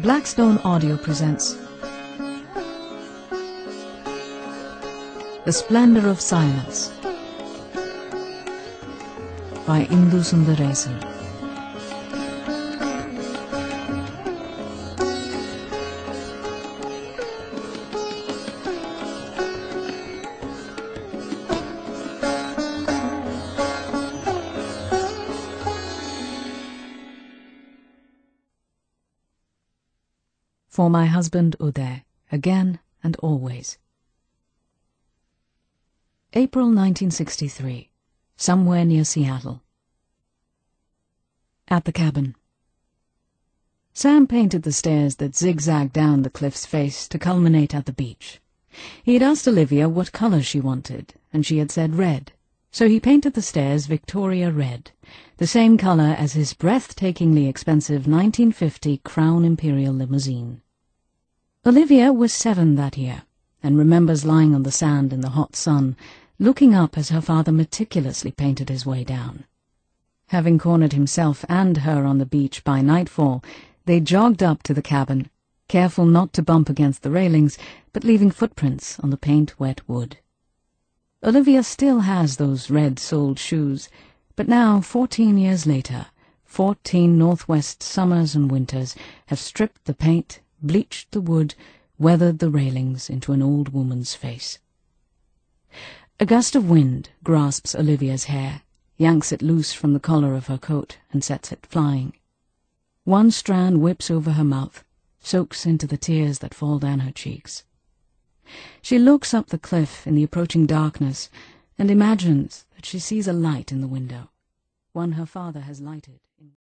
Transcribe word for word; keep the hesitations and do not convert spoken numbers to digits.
Blackstone Audio presents The Splendor of Silence by Indu Sundaresan. For my husband Uday, again and always. April nineteen sixty-three, somewhere near Seattle. At the cabin. Sam painted the stairs that zigzagged down the cliff's face to culminate at the beach. He had asked Olivia what colour she wanted, and she had said red, so he painted the stairs Victoria red, the same colour as his breathtakingly expensive nineteen fifty Crown Imperial limousine. Olivia was seven that year, and remembers lying on the sand in the hot sun, looking up as her father meticulously painted his way down. Having cornered himself and her on the beach by nightfall, they jogged up to the cabin, careful not to bump against the railings, but leaving footprints on the paint-wet wood. Olivia still has those red-soled shoes, but now, fourteen years later, fourteen Northwest summers and winters have stripped the paint, bleached the wood, weathered the railings into an old woman's face. A gust of wind grasps Olivia's hair, yanks it loose from the collar of her coat, and sets it flying. One strand whips over her mouth, soaks into the tears that fall down her cheeks. She looks up the cliff in the approaching darkness and imagines that she sees a light in the window, one her father has lighted.